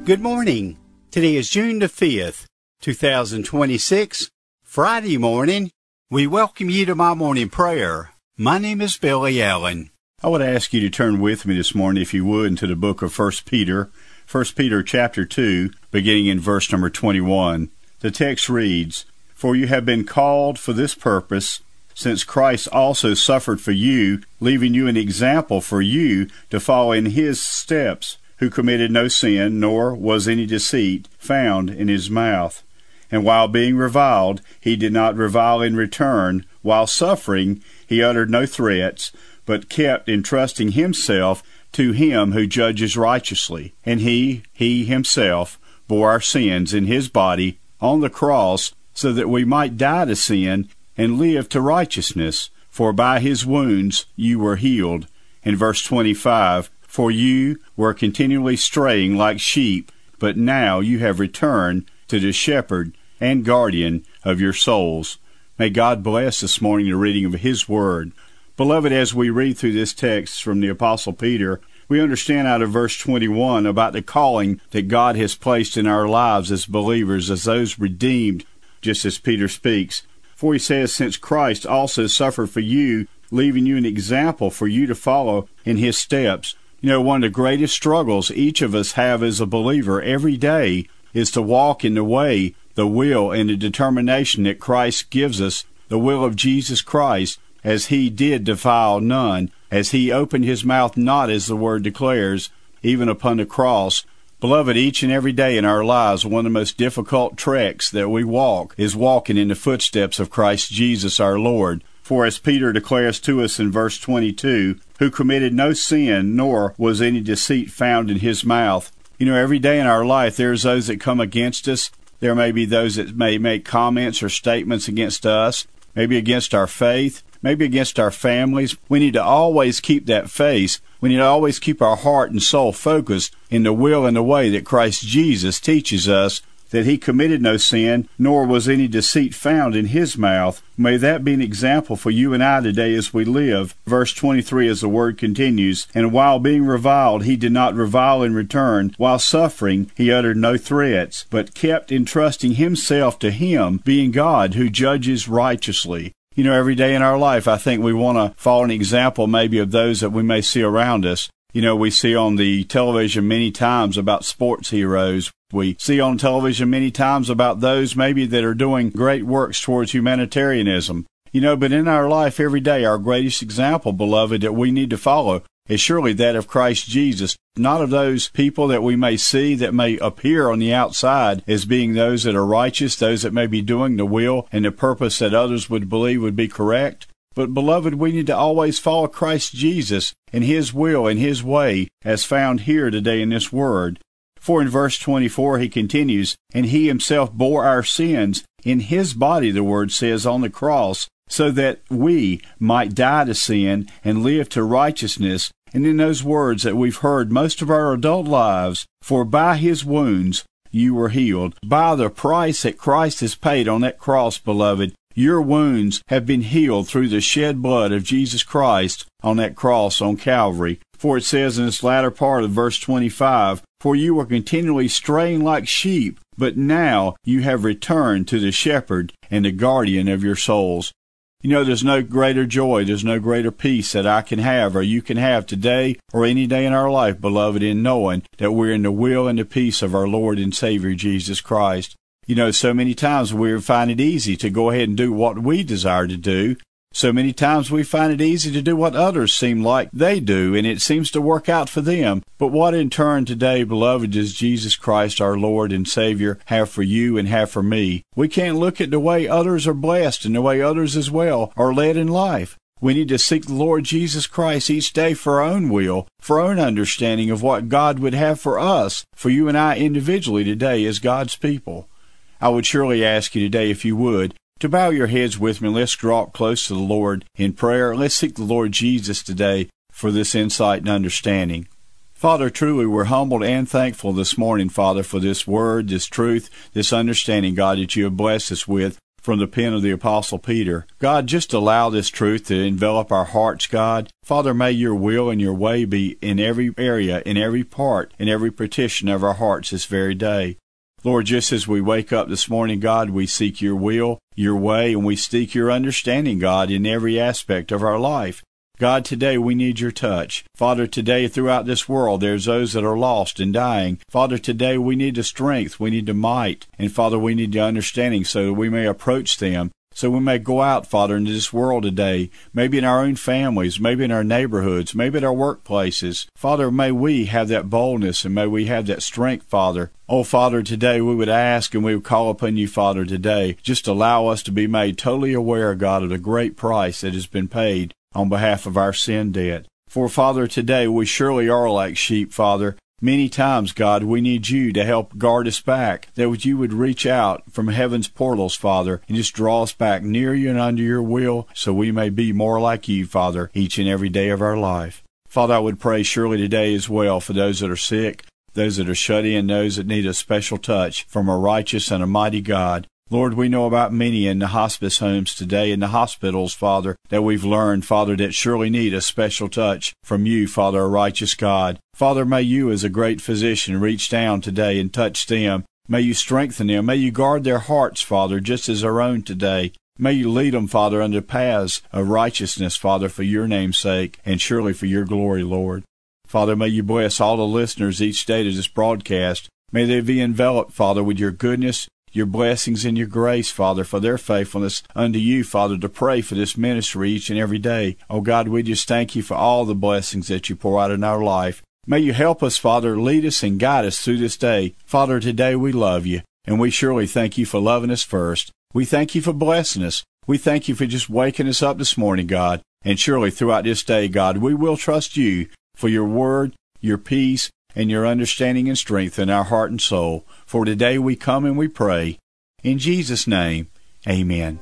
Good morning. Today is June the 5th, 2026, Friday morning. We welcome you to my morning prayer. My name is Billy Allen. I would ask you to turn with me this morning, if you would, into the book of 1 Peter. 1 Peter chapter 2, beginning in verse number 21. The text reads, "For you have been called for this purpose, since Christ also suffered for you, leaving you an example for you to follow in his steps, who committed no sin, nor was any deceit found in his mouth. And while being reviled, he did not revile in return. While suffering, he uttered no threats, but kept entrusting himself to him who judges righteously. And he himself, bore our sins in his body on the cross, so that we might die to sin and live to righteousness. For by his wounds you were healed." In verse 25, "For you were continually straying like sheep, but now you have returned to the shepherd and guardian of your souls." May God bless this morning the reading of his word. Beloved, as we read through this text from the Apostle Peter, we understand out of verse 21 about the calling that God has placed in our lives as believers, as those redeemed, just as Peter speaks. For he says, "Since Christ also suffered for you, leaving you an example for you to follow in his steps." You know, one of the greatest struggles each of us have as a believer every day is to walk in the way, the will, and the determination that Christ gives us, the will of Jesus Christ, as he did defile none, as he opened his mouth not, as the word declares, even upon the cross. Beloved, each and every day in our lives, one of the most difficult treks that we walk is walking in the footsteps of Christ Jesus our Lord. For as Peter declares to us in verse 22, "Who committed no sin, nor was any deceit found in his mouth." You know, every day in our life there's those that come against us. There may be those that may make comments or statements against us, maybe against our faith, maybe against our families. We need to always keep that faith. We need to always keep our heart and soul focused in the will and the way that Christ Jesus teaches us, that he committed no sin, nor was any deceit found in his mouth. May that be an example for you and I today as we live. Verse 23, as the word continues, "And while being reviled, he did not revile in return. While suffering, he uttered no threats, but kept entrusting himself to him, being God, who judges righteously." You know, every day in our life, I think we want to follow an example maybe of those that we may see around us. You know, we see on the television many times about sports heroes. We see on television many times about those maybe that are doing great works towards humanitarianism. You know, but in our life every day, our greatest example, beloved, that we need to follow is surely that of Christ Jesus, not of those people that we may see that may appear on the outside as being those that are righteous, those that may be doing the will and the purpose that others would believe would be correct. But, beloved, we need to always follow Christ Jesus and his will and his way as found here today in this word. For in verse 24 he continues, "And he himself bore our sins in his body," the word says, "on the cross, so that we might die to sin and live to righteousness." And in those words that we've heard most of our adult lives, "For by his wounds you were healed." By the price that Christ has paid on that cross, beloved, your wounds have been healed through the shed blood of Jesus Christ on that cross on Calvary. For it says in this latter part of verse 25, "For you were continually straying like sheep, but now you have returned to the shepherd and the guardian of your souls." You know, there's no greater joy, there's no greater peace that I can have or you can have today or any day in our life, beloved, in knowing that we're in the will and the peace of our Lord and Savior Jesus Christ. You know, so many times we find it easy to go ahead and do what we desire to do. So many times we find it easy to do what others seem like they do, and it seems to work out for them. But what in turn today, beloved, does Jesus Christ, our Lord and Savior, have for you and have for me? We can't look at the way others are blessed and the way others as well are led in life. We need to seek the Lord Jesus Christ each day for our own will, for our own understanding of what God would have for us, for you and I individually today as God's people. I would surely ask you today, if you would, to bow your heads with me. Let's draw up close to the Lord in prayer. Let's seek the Lord Jesus today for this insight and understanding. Father, truly we're humbled and thankful this morning, Father, for this word, this truth, this understanding, God, that you have blessed us with. from the pen of the Apostle Peter. God, just allow this truth to envelop our hearts, God. Father, may your will and your way be in every area, in every part, in every petition of our hearts this very day. Lord, just as we wake up this morning, God, we seek your will, your way, and we seek your understanding, God, in every aspect of our life. God, today we need your touch. Father, today throughout this world there's those that are lost and dying. Father, today we need the strength, we need the might, and Father, we need the understanding so that we may approach them, so we may go out, Father, into this world today, maybe in our own families, maybe in our neighborhoods, maybe at our workplaces. Father, may we have that boldness and may we have that strength, Father. Oh, Father, today we would ask and we would call upon you, Father, today. Just allow us to be made totally aware, God, of the great price that has been paid on behalf of our sin debt. For, Father, today we surely are like sheep, Father. Many times, God, we need you to help guard us back, that you would reach out from heaven's portals, Father, and just draw us back near you and under your will, so we may be more like you, Father, each and every day of our life. Father, I would pray surely today as well for those that are sick, those that are shut in, those that need a special touch from a righteous and a mighty God. Lord, we know about many in the hospice homes today, in the hospitals, Father, that we've learned, Father, that surely need a special touch from you, Father, a righteous God. Father, may you as a great physician reach down today and touch them. May you strengthen them. May you guard their hearts, Father, just as our own today. May you lead them, Father, unto paths of righteousness, Father, for your name's sake, and surely for your glory, Lord. Father, may you bless all the listeners each day to this broadcast. May they be enveloped, Father, with your goodness, your blessings and your grace, Father, for their faithfulness unto you, Father, to pray for this ministry each and every day. Oh, God, we just thank you for all the blessings that you pour out in our life. May you help us, Father, lead us and guide us through this day. Father, today we love you, and we surely thank you for loving us first. We thank you for blessing us. We thank you for just waking us up this morning, God, and surely throughout this day, God, we will trust you for your word, your peace, and your understanding and strength in our heart and soul. For today we come and we pray. In Jesus' name, amen.